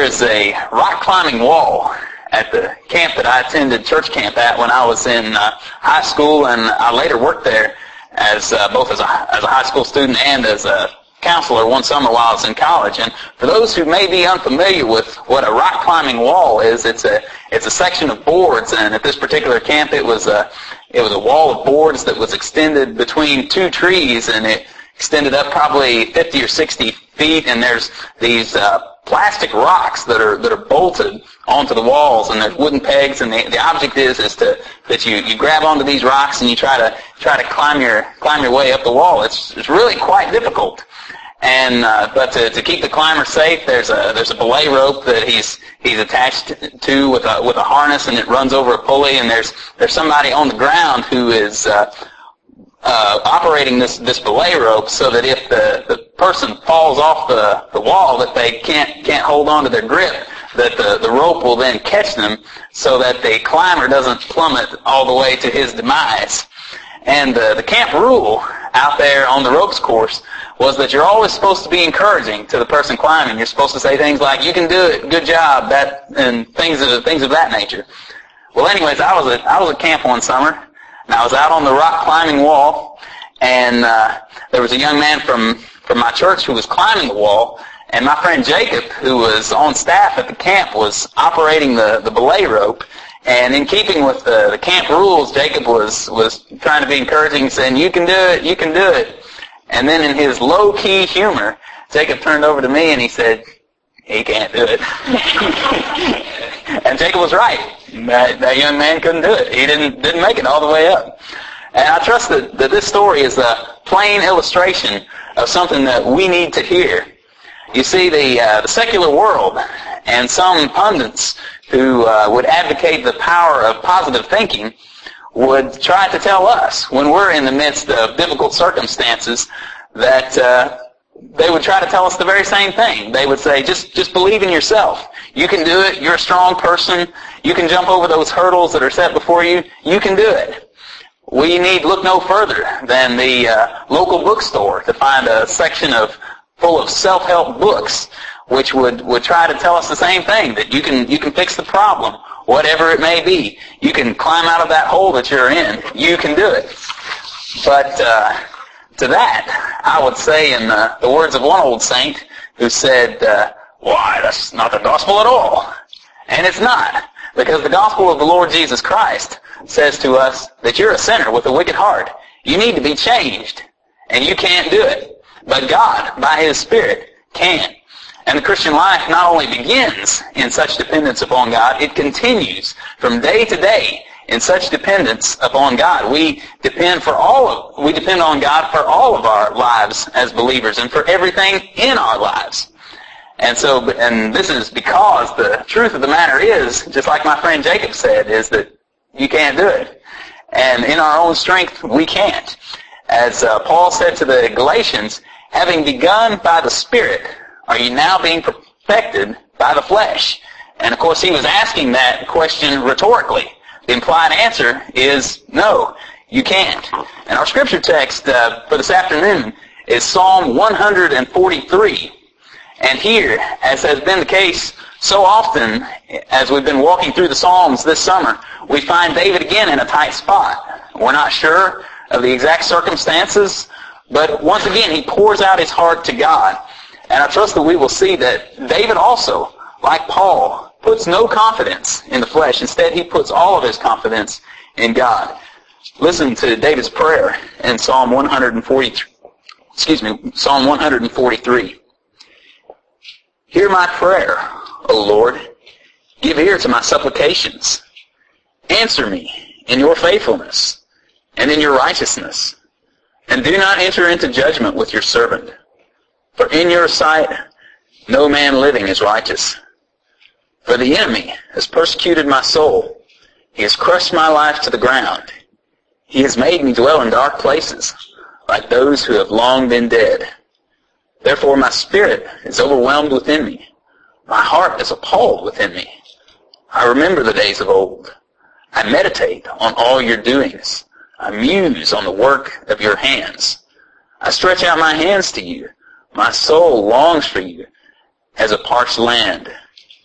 is a rock climbing wall at the camp that I attended church camp at when I was in high school, and I later worked there as both as a high school student and as a counselor one summer while I was in college. And for those who may be unfamiliar with what a rock climbing wall is, it's a section of boards, and at this particular camp it was a wall of boards that was extended between two trees, and it extended up probably 50 or 60 feet, and there's these plastic rocks that are bolted onto the walls, and there's wooden pegs, and the object is that you grab onto these rocks and you try to climb your way up the wall. It's really quite difficult. And but to keep the climber safe, there's a belay rope that he's attached to with a harness, and it runs over a pulley, and there's somebody on the ground who is operating this belay rope, so that if the person falls off the wall, that they can't hold on to their grip, that the rope will then catch them, so that the climber doesn't plummet all the way to his demise. And the camp rule out there on the ropes course was that you're always supposed to be encouraging to the person climbing. You're supposed to say things like, "You can do it, good job," and things of that nature. Well, anyways, I was at camp one summer, and I was out on the rock climbing wall, and there was a young man from my church who was climbing the wall, and my friend Jacob, who was on staff at the camp, was operating the belay rope. And in keeping with the camp rules, Jacob was trying to be encouraging, saying, "You can do it, you can do it." And then in his low-key humor, Jacob turned over to me and he said, "He can't do it." And Jacob was right. That young man couldn't do it. He didn't make it all the way up. And I trust that this story is a plain illustration of something that we need to hear. You see, the secular world and some pundits who would advocate the power of positive thinking would try to tell us when we're in the midst of difficult circumstances that they would try to tell us the very same thing. They would say, just believe in yourself. You can do it. You're a strong person. You can jump over those hurdles that are set before you. You can do it. We need look no further than the local bookstore to find a section full of self-help books which would try to tell us the same thing, that you can fix the problem, whatever it may be. You can climb out of that hole that you're in. You can do it. But to that, I would say in the words of one old saint who said, "Why, that's not the gospel at all." And it's not, because the gospel of the Lord Jesus Christ says to us that you're a sinner with a wicked heart. You need to be changed, and you can't do it. But God, by His Spirit, can. And the Christian life not only begins in such dependence upon God, it continues from day to day in such dependence upon God. We depend on God for all of our lives as believers and for everything in our lives. And this is because the truth of the matter is, just like my friend Jacob said, is that you can't do it. And in our own strength, we can't. As Paul said to the Galatians, "Having begun by the Spirit, are you now being perfected by the flesh?" And of course he was asking that question rhetorically. The implied answer is no, you can't. And our scripture text for this afternoon is Psalm 143. And here, as has been the case so often as we've been walking through the Psalms this summer, we find David again in a tight spot. We're not sure of the exact circumstances, but once again he pours out his heart to God. And I trust that we will see that David also, like Paul, puts no confidence in the flesh. Instead, he puts all of his confidence in God. Listen to David's prayer in Psalm 143. "Hear my prayer, O Lord. Give ear to my supplications. Answer me in your faithfulness and in your righteousness. And do not enter into judgment with your servant. For in your sight no man living is righteous. For the enemy has persecuted my soul. He has crushed my life to the ground. He has made me dwell in dark places, like those who have long been dead. Therefore my spirit is overwhelmed within me. My heart is appalled within me. I remember the days of old. I meditate on all your doings. I muse on the work of your hands. I stretch out my hands to you. My soul longs for you as a parched land.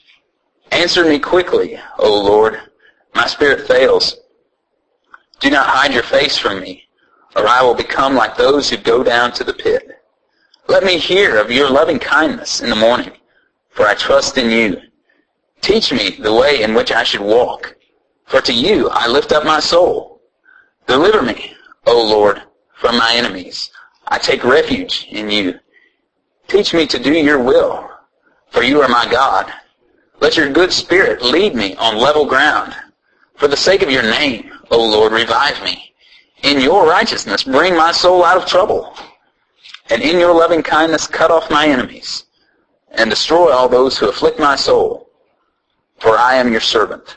Answer me quickly, O Lord. My spirit fails. Do not hide your face from me, or I will become like those who go down to the pit. Let me hear of your loving kindness in the morning, for I trust in you. Teach me the way in which I should walk, for to you I lift up my soul. Deliver me, O Lord, from my enemies. I take refuge in you. Teach me to do your will, for you are my God. Let your good spirit lead me on level ground. For the sake of your name, O Lord, revive me. In your righteousness, bring my soul out of trouble. And in your loving kindness, cut off my enemies, and destroy all those who afflict my soul. For I am your servant.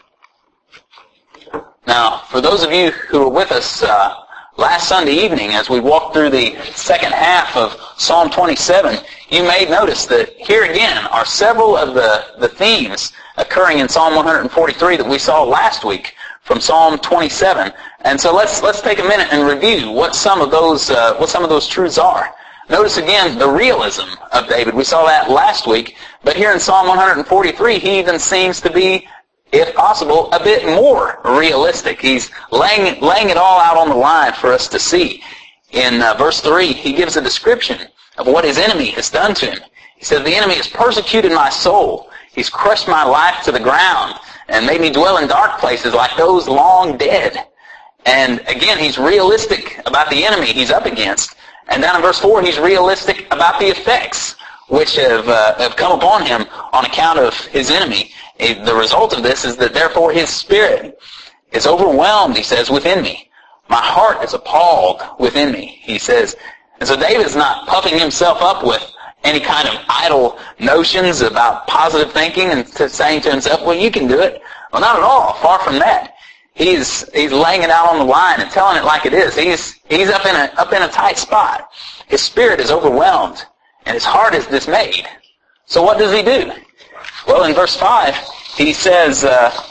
Now, for those of you who were with us last Sunday evening as we walked through the second half of Psalm 27, you may notice that here again are several of the themes occurring in Psalm 143 that we saw last week from Psalm 27. And so let's take a minute and review what some of those truths are. Notice again the realism of David. We saw that last week, but here in Psalm 143, he even seems to be, if possible, a bit more realistic. He's laying it all out on the line for us to see. In verse 3, he gives a description of what his enemy has done to him. He says, the enemy has persecuted my soul. He's crushed my life to the ground and made me dwell in dark places like those long dead. And again, he's realistic about the enemy he's up against. And down in verse 4, he's realistic about the effects which have come upon him on account of his enemy. The result of this is that therefore his spirit is overwhelmed, he says, within me. My heart is appalled within me, he says. And so David's not puffing himself up with any kind of idle notions about positive thinking and saying to himself, well, you can do it. Well, not at all. Far from that. He's laying it out on the line and telling it like it is. He's up in a tight spot. His spirit is overwhelmed and his heart is dismayed. So what does he do? Well, in verse 5, he says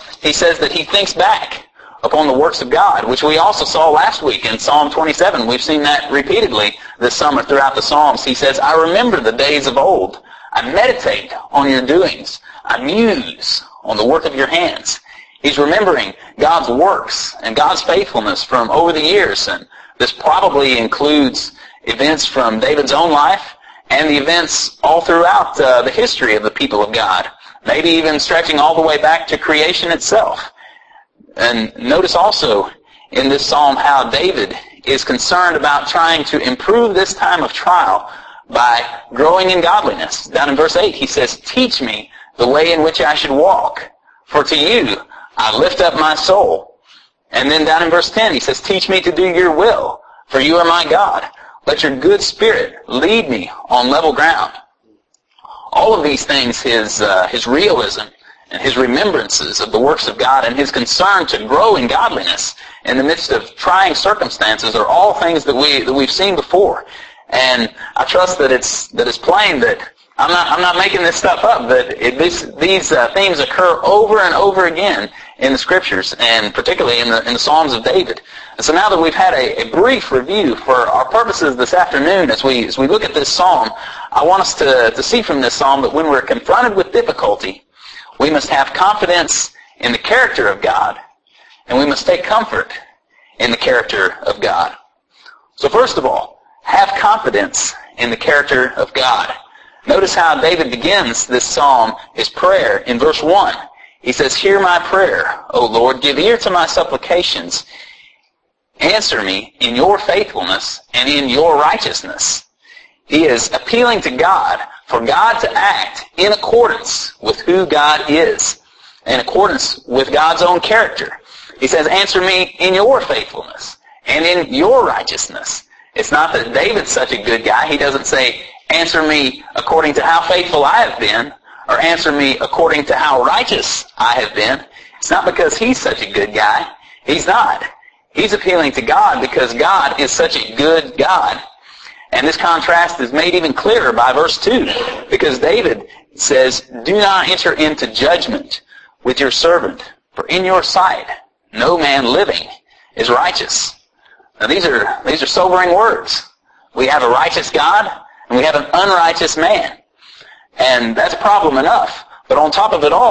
that he thinks back upon the works of God, which we also saw last week in Psalm 27. We've seen that repeatedly this summer throughout the Psalms. He says, I remember the days of old. I meditate on your doings. I muse on the work of your hands. He's remembering God's works and God's faithfulness from over the years. And this probably includes events from David's own life and the events all throughout the history of the people of God. Maybe even stretching all the way back to creation itself. And notice also in this psalm how David is concerned about trying to improve this time of trial by growing in godliness. Down in verse 8 he says, teach me the way in which I should walk, for to you I lift up my soul. And then down in verse 10 he says, teach me to do your will, for you are my God. Let your good spirit lead me on level ground. All of these things, his realism and his remembrances of the works of God and his concern to grow in godliness in the midst of trying circumstances are all things that we've seen before. And I trust that it's plain that I'm not making this stuff up, that these themes occur over and over again in the Scriptures, and particularly in the Psalms of David. And so now that we've had a brief review for our purposes this afternoon, as we look at this psalm, I want us to see from this psalm that when we're confronted with difficulty, we must have confidence in the character of God, and we must take comfort in the character of God. So first of all, have confidence in the character of God. Notice how David begins this psalm, his prayer, in verse 1. He says, hear my prayer, O Lord, give ear to my supplications. Answer me in your faithfulness and in your righteousness. He is appealing to God for God to act in accordance with who God is, in accordance with God's own character. He says, answer me in your faithfulness and in your righteousness. It's not that David's such a good guy. He doesn't say, answer me according to how faithful I have been, or answer me according to how righteous I have been. It's not because he's such a good guy. He's not. He's appealing to God because God is such a good God. And this contrast is made even clearer by verse 2, because David says, do not enter into judgment with your servant, for in your sight no man living is righteous. Now these are sobering words. We have a righteous God, and we have an unrighteous man. And that's problem enough. But on top of it all,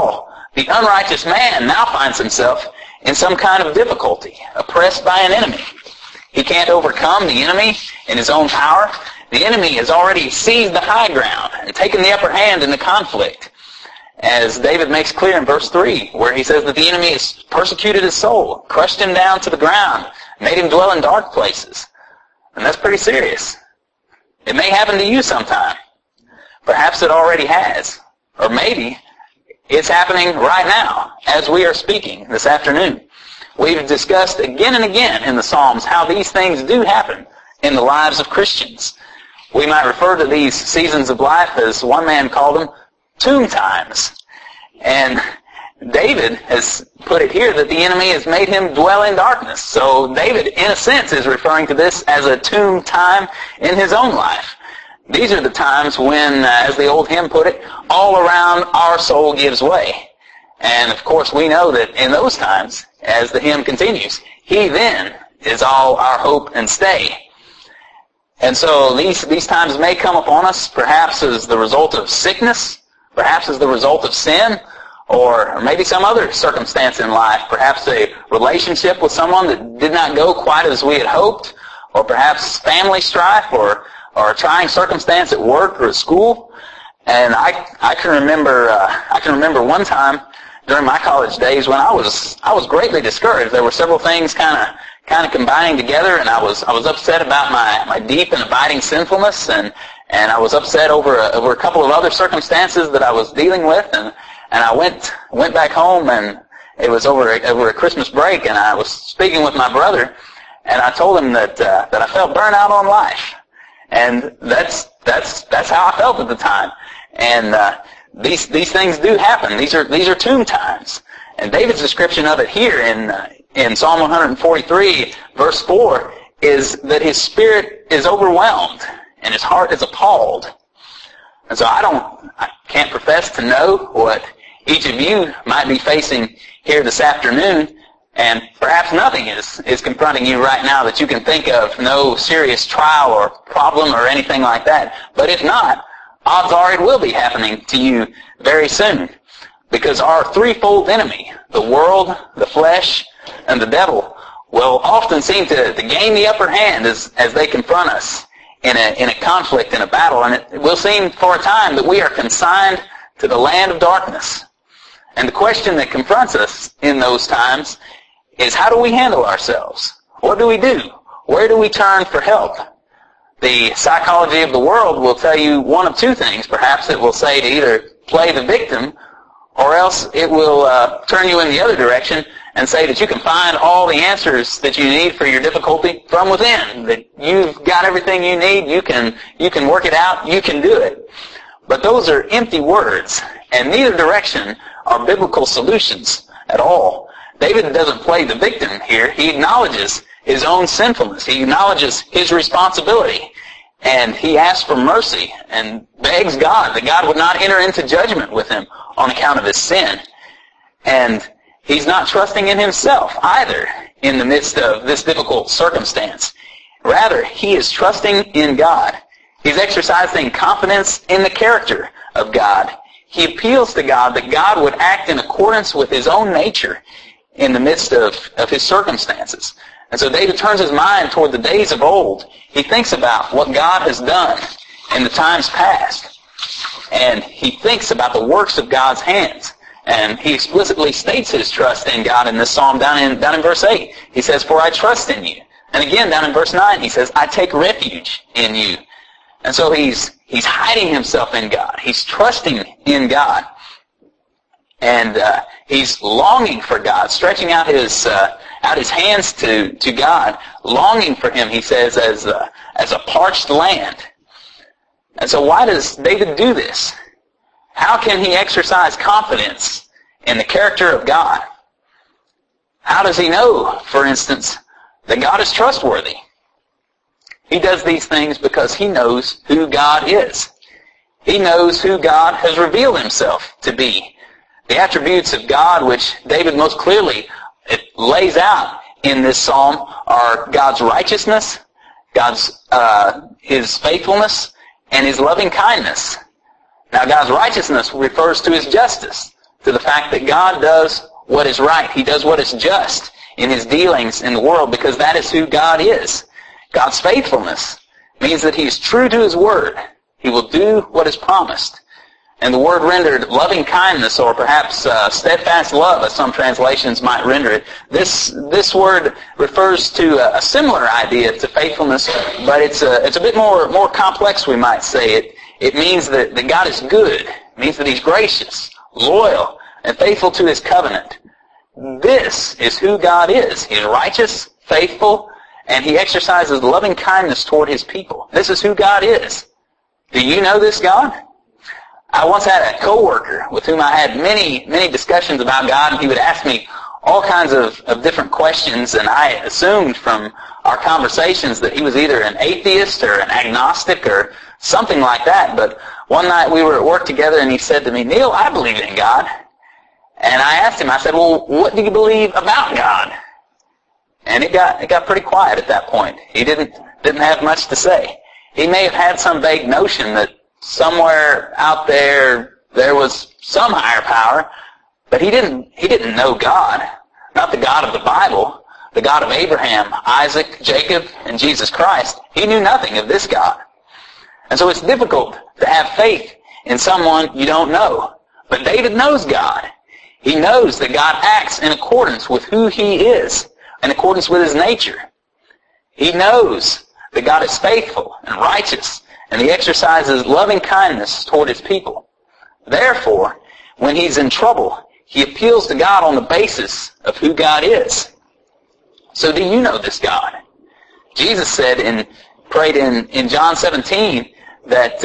The unrighteous man now finds himself in some kind of difficulty, oppressed by an enemy. He can't overcome the enemy in his own power. The enemy has already seized the high ground and taken the upper hand in the conflict. As David makes clear in verse 3, where he says that the enemy has persecuted his soul, crushed him down to the ground, made him dwell in dark places. And that's pretty serious. It may happen to you sometime. Perhaps it already has. Or maybe it's happening right now as we are speaking this afternoon. We've discussed again and again in the Psalms how these things do happen in the lives of Christians. We might refer to these seasons of life as one man called them tomb times. And David has put it here that the enemy has made him dwell in darkness. So David, in a sense, is referring to this as a tomb time in his own life. These are the times when, as the old hymn put it, all around our soul gives way. And of course we know that in those times, as the hymn continues, He then is all our hope and stay. And so these times may come upon us perhaps as the result of sickness, perhaps as the result of sin, or maybe some other circumstance in life, perhaps a relationship with someone that did not go quite as we had hoped, or perhaps family strife, or a trying circumstance at work or at school. And I can remember one time during my college days when I was greatly discouraged. There were several things kind of combining together, and I was upset about my deep and abiding sinfulness, and I was upset over a couple of other circumstances that I was dealing with, and I went back home, and it was over a Christmas break, and I was speaking with my brother, and I told him that I felt burnt out on life, and that's how I felt at the time. And these things do happen. These are tomb times. And David's description of it here in Psalm 143, verse 4, is that his spirit is overwhelmed and his heart is appalled. And so I can't profess to know what each of you might be facing here this afternoon, and perhaps nothing is confronting you right now that you can think of, no serious trial or problem or anything like that. But if not, odds are it will be happening to you very soon. Because our threefold enemy, the world, the flesh, and the devil, will often seem to gain the upper hand as they confront us in a conflict, in a battle. And it will seem for a time that we are consigned to the land of darkness. And the question that confronts us in those times is, how do we handle ourselves? What do we do? Where do we turn for help? The psychology of the world will tell you one of two things. Perhaps it will say to either play the victim, or else it will turn you in the other direction and say that you can find all the answers that you need for your difficulty from within, that you've got everything you need, you can work it out, you can do it. But those are empty words, and neither direction are biblical solutions at all. David doesn't play the victim here. He acknowledges his own sinfulness. He acknowledges his responsibility. And he asks for mercy and begs God that God would not enter into judgment with him on account of his sin. And he's not trusting in himself either in the midst of this difficult circumstance. Rather, he is trusting in God. He's exercising confidence in the character of God. He appeals to God that God would act in accordance with his own nature in the midst of his circumstances. And so David turns his mind toward the days of old. He thinks about what God has done in the times past. And he thinks about the works of God's hands. And he explicitly states his trust in God in this psalm down in verse 8. He says, "For I trust in you." And again, down in verse 9, he says, "I take refuge in you." And so he's hiding himself in God. He's trusting in God. And he's longing for God, stretching out his hands to God, longing for him, he says, as a parched land. And so why does David do this? How can he exercise confidence in the character of God? How does he know, for instance, that God is trustworthy? He does these things because he knows who God is. He knows who God has revealed himself to be. The attributes of God which David most clearly lays out in this psalm are God's righteousness, his faithfulness, and his loving kindness. Now, God's righteousness refers to his justice. to the fact that God does what is right. He does what is just in His dealings in the world, because that is who God is. God's faithfulness means that He is true to His word. He will do what is promised. And the word rendered loving kindness, or perhaps steadfast love, as some translations might render it, this word refers to a similar idea to faithfulness, but it's a bit more complex, we might say. It means that God is good. It means that He's gracious, loyal, and faithful to His covenant. This is who God is. He's righteous, faithful, and He exercises loving kindness toward His people. This is who God is. Do you know this God? I once had a coworker with whom I had many discussions about God, and he would ask me all kinds of different questions, and I assumed from our conversations that he was either an atheist or an agnostic or something like that. But one night we were at work together, and he said to me, "Neil, I believe in God." And I asked him, I said, "Well, what do you believe about God?" And it got pretty quiet at that point. He didn't have much to say. He may have had some vague notion that somewhere out there was some higher power, but he didn't know God. Not the God of the Bible, the God of Abraham, Isaac, Jacob, and Jesus Christ. He knew nothing of this God. And so it's difficult to have faith in someone you don't know. But David knows God. He knows that God acts in accordance with who He is, in accordance with His nature. He knows that God is faithful and righteous, and He exercises loving kindness toward His people. Therefore, when he's in trouble, he appeals to God on the basis of who God is. So do you know this God? Jesus said prayed in John 17 that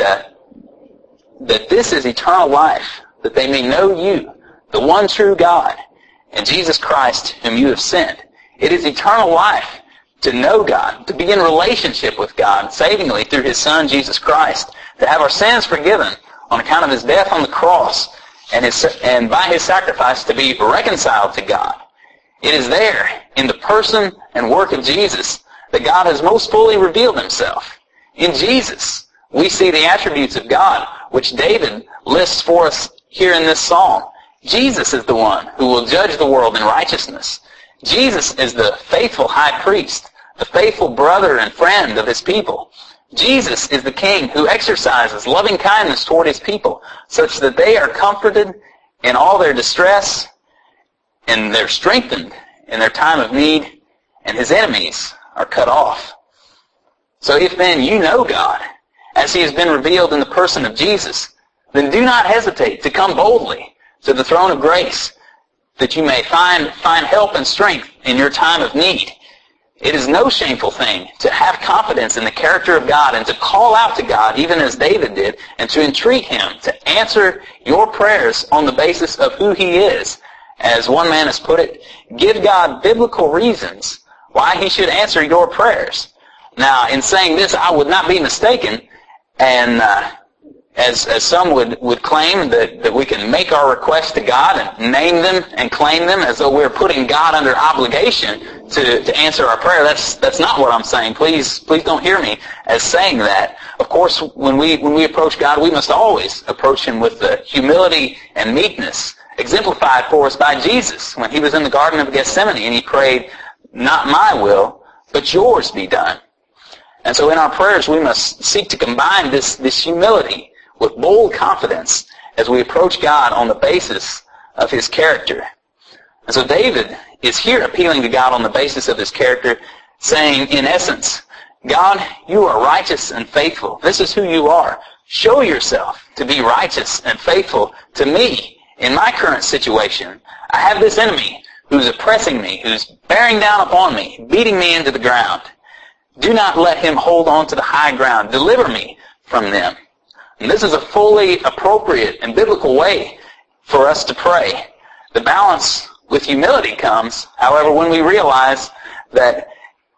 this is eternal life, that they may know you, the one true God, and Jesus Christ whom you have sent. It is eternal life to know God, to be in relationship with God savingly through His Son, Jesus Christ, to have our sins forgiven on account of His death on the cross, and by His sacrifice to be reconciled to God. It is there, in the person and work of Jesus, that God has most fully revealed Himself. In Jesus, we see the attributes of God, which David lists for us here in this psalm. Jesus is the one who will judge the world in righteousness. Jesus is the faithful high priest, the faithful brother and friend of His people. Jesus is the King who exercises loving kindness toward His people, such that they are comforted in all their distress, and they're strengthened in their time of need, and His enemies are cut off. So if then you know God, as He has been revealed in the person of Jesus, then do not hesitate to come boldly to the throne of grace, that you may find help and strength in your time of need. It is no shameful thing to have confidence in the character of God and to call out to God, even as David did, and to entreat Him to answer your prayers on the basis of who He is. As one man has put it, give God biblical reasons why He should answer your prayers. Now, in saying this, I would not be mistaken, and as some would claim that we can make our requests to God and name them and claim them as though we're putting God under obligation to answer our prayer. That's not what I'm saying. Please don't hear me as saying that. Of course, when we approach God, we must always approach Him with the humility and meekness exemplified for us by Jesus when He was in the Garden of Gethsemane and He prayed, "Not my will, but yours be done." And so in our prayers, we must seek to combine this humility with bold confidence as we approach God on the basis of His character. And so David is here appealing to God on the basis of His character, saying, in essence, God, you are righteous and faithful. This is who you are. Show yourself to be righteous and faithful to me in my current situation. I have this enemy who's oppressing me, who's bearing down upon me, beating me into the ground. Do not let him hold on to the high ground. Deliver me from them. And this is a fully appropriate and biblical way for us to pray. The balance with humility comes, however, when we realize that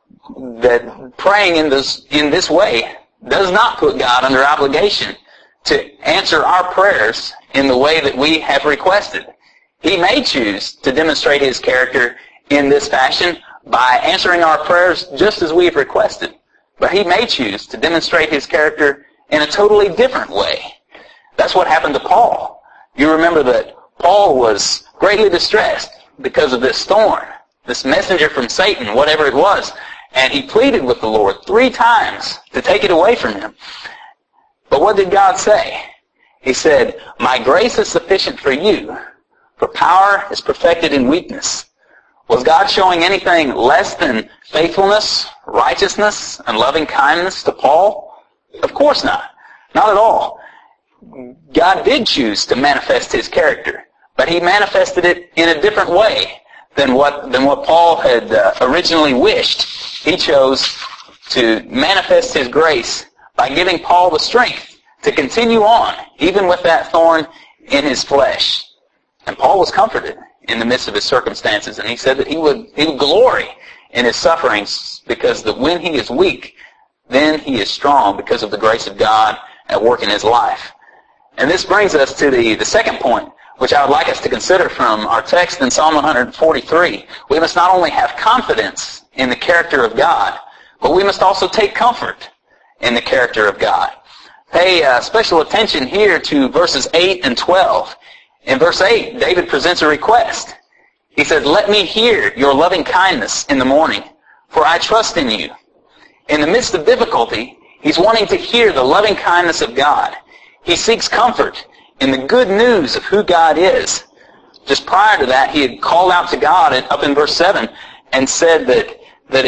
praying in this way does not put God under obligation to answer our prayers in the way that we have requested. He may choose to demonstrate His character in this fashion by answering our prayers just as we have requested. But He may choose to demonstrate His character in a totally different way. That's what happened to Paul. You remember that Paul was greatly distressed because of this thorn, this messenger from Satan, whatever it was. And he pleaded with the Lord 3 times to take it away from him. But what did God say? He said, "My grace is sufficient for you, for power is perfected in weakness." Was God showing anything less than faithfulness, righteousness, and loving kindness to Paul? Of course not. Not at all. God did choose to manifest his character, but he manifested it in a different way than what Paul had originally wished. He chose to manifest his grace by giving Paul the strength to continue on, even with that thorn in his flesh. And Paul was comforted in the midst of his circumstances, and he said that he would glory in his sufferings, because that when he is weak, then he is strong because of the grace of God at work in his life. And this brings us to the second point, which I would like us to consider from our text in Psalm 143. We must not only have confidence in the character of God, but we must also take comfort in the character of God. Pay special attention here to verses 8 and 12. In verse 8, David presents a request. He says, "Let me hear your loving kindness in the morning, for I trust in you." In the midst of difficulty, he's wanting to hear the loving kindness of God. He seeks comfort in the good news of who God is. Just prior to that, he had called out to God up in verse 7 and said that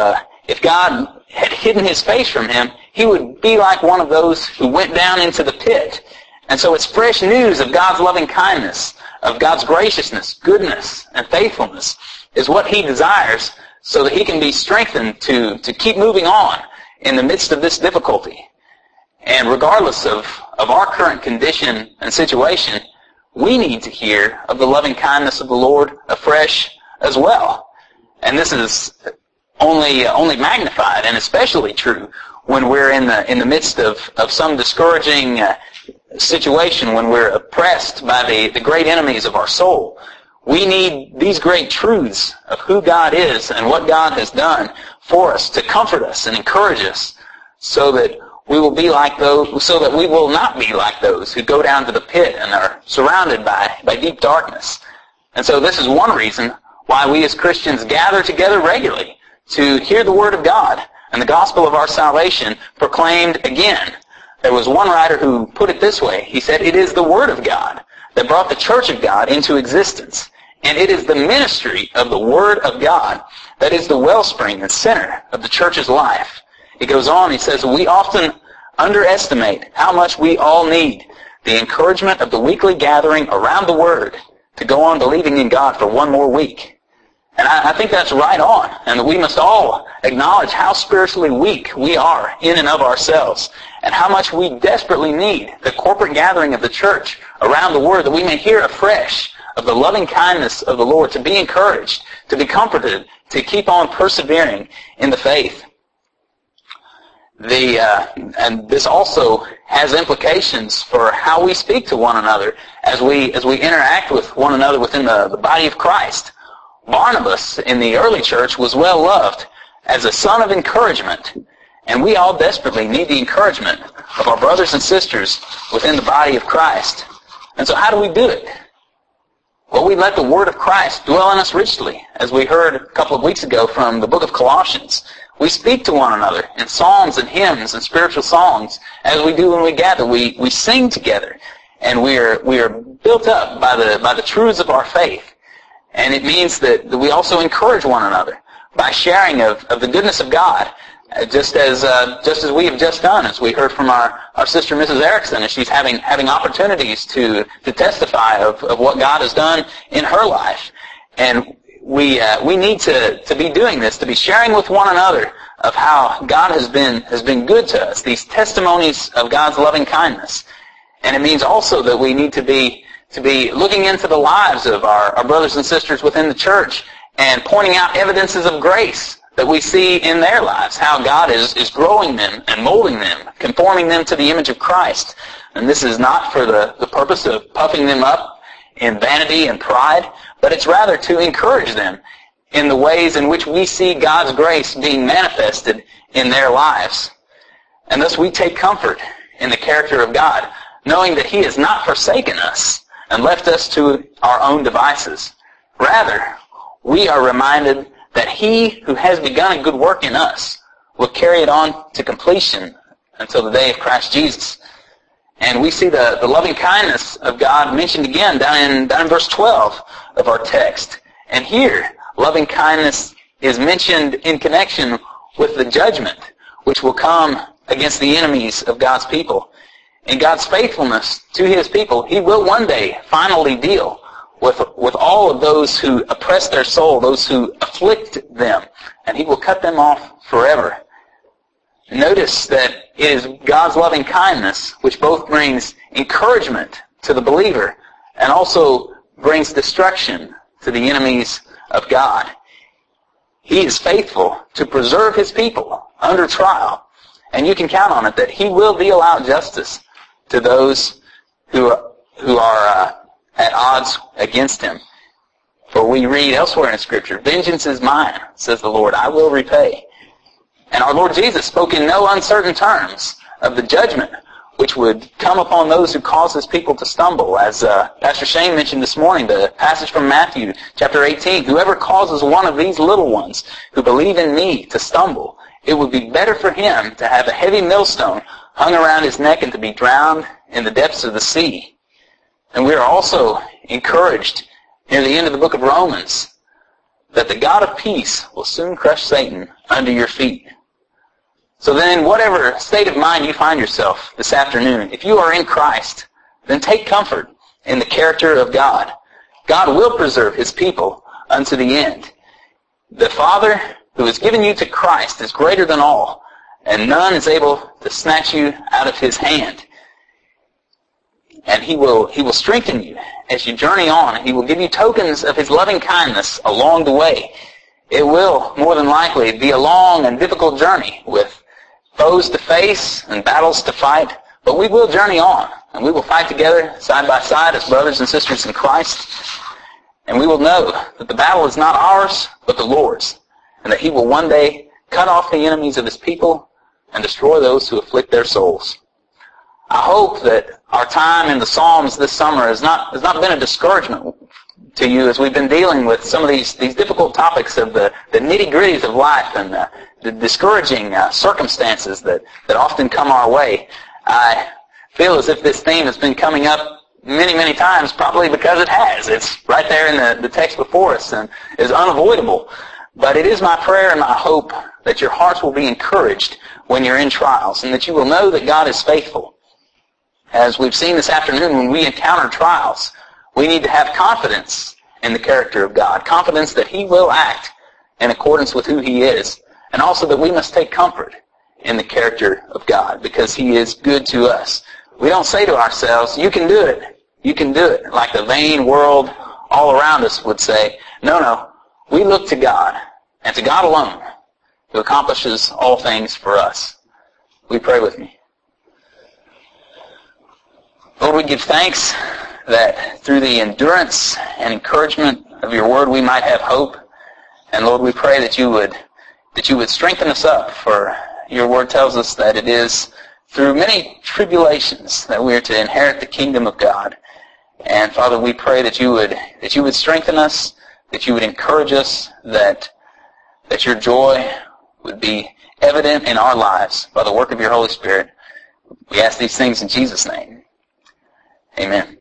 if God had hidden his face from him, he would be like one of those who went down into the pit. And so it's fresh news of God's loving kindness, of God's graciousness, goodness, and faithfulness is what he desires, so that he can be strengthened to keep moving on in the midst of this difficulty. And regardless of our current condition and situation, we need to hear of the loving kindness of the Lord afresh as well. And this is only magnified and especially true when we're in the midst of some discouraging situation, when we're oppressed by the great enemies of our soul. We need these great truths of who God is and what God has done for us to comfort us and encourage us, so that we will be like those, so that we will not be like those who go down to the pit and are surrounded by deep darkness. And so this is one reason why we as Christians gather together regularly to hear the Word of God and the gospel of our salvation proclaimed again. There was one writer who put it this way. He said, "It is the Word of God that brought the church of God into existence, and it is the ministry of the Word of God that is the wellspring and center of the church's life." He goes on, he says, "We often underestimate how much we all need the encouragement of the weekly gathering around the Word to go on believing in God for one more week." And I think that's right on, and that we must all acknowledge how spiritually weak we are in and of ourselves, and how much we desperately need the corporate gathering of the church around the Word, that we may hear afresh of the loving kindness of the Lord, to be encouraged, to be comforted, to keep on persevering in the faith. And this also has implications for how we speak to one another as we interact with one another within the body of Christ. Barnabas in the early church was well loved as a son of encouragement, and we all desperately need the encouragement of our brothers and sisters within the body of Christ. And so how do we do it? Well, we let the Word of Christ dwell in us richly, as we heard a couple of weeks ago from the book of Colossians. We speak to one another in psalms and hymns and spiritual songs, as we do when we gather. We sing together, and we are built up by the truths of our faith. And it means that we also encourage one another by sharing of the goodness of God, just as we have just done, as we heard from our sister Mrs. Erickson, as she's having opportunities to testify of what God has done in her life. And we need to be doing this, to be sharing with one another of how God has been good to us, these testimonies of God's loving kindness. And it means also that we need to be looking into the lives of our brothers and sisters within the church and pointing out evidences of grace that we see in their lives, how God is growing them and molding them, conforming them to the image of Christ. And this is not for the purpose of puffing them up in vanity and pride, but it's rather to encourage them in the ways in which we see God's grace being manifested in their lives. And thus we take comfort in the character of God, knowing that He has not forsaken us, and left us to our own devices. Rather, we are reminded that He who has begun a good work in us will carry it on to completion until the day of Christ Jesus. And we see the loving kindness of God mentioned again down in verse 12 of our text. And here, loving kindness is mentioned in connection with the judgment which will come against the enemies of God's people. In God's faithfulness to His people, He will one day finally deal with all of those who oppress their soul, those who afflict them, and He will cut them off forever. Notice that it is God's loving kindness which both brings encouragement to the believer and also brings destruction to the enemies of God. He is faithful to preserve His people under trial, and you can count on it that He will deal out justice to those who are at odds against Him. For we read elsewhere in Scripture, "Vengeance is mine, says the Lord, I will repay." And our Lord Jesus spoke in no uncertain terms of the judgment which would come upon those who cause His people to stumble. As Pastor Shane mentioned this morning, the passage from Matthew chapter 18, "Whoever causes one of these little ones who believe in me to stumble, it would be better for him to have a heavy millstone hung around his neck and to be drowned in the depths of the sea." And we are also encouraged near the end of the book of Romans that the God of peace will soon crush Satan under your feet. So then, in whatever state of mind you find yourself this afternoon, if you are in Christ, then take comfort in the character of God. God will preserve His people unto the end. The Father who has given you to Christ is greater than all, and none is able to snatch you out of His hand. And He will strengthen you as you journey on. He will give you tokens of His loving kindness along the way. It will, more than likely, be a long and difficult journey with foes to face and battles to fight, but we will journey on, and we will fight together side by side as brothers and sisters in Christ, and we will know that the battle is not ours, but the Lord's, and that He will one day cut off the enemies of His people and destroy those who afflict their souls. I hope that our time in the Psalms this summer has not been a discouragement to you as we've been dealing with some of these difficult topics of the nitty-gritties of life and the discouraging circumstances that often come our way. I feel as if this theme has been coming up many, many times, probably because it has. It's right there in the text before us and is unavoidable. But it is my prayer and my hope that your hearts will be encouraged when you're in trials and that you will know that God is faithful. As we've seen this afternoon, when we encounter trials, we need to have confidence in the character of God, confidence that He will act in accordance with who He is, and also that we must take comfort in the character of God because He is good to us. We don't say to ourselves, "You can do it. You can do it," like the vain world all around us would say. No. We look to God, and to God alone, who accomplishes all things for us. Will you pray with me? Lord, we give thanks that through the endurance and encouragement of your word we might have hope. And Lord, we pray that you would strengthen us up, for your word tells us that it is through many tribulations that we are to inherit the kingdom of God. And Father, we pray that you would strengthen us, that you would encourage us, that your joy would be evident in our lives by the work of your Holy Spirit. We ask these things in Jesus' name. Amen.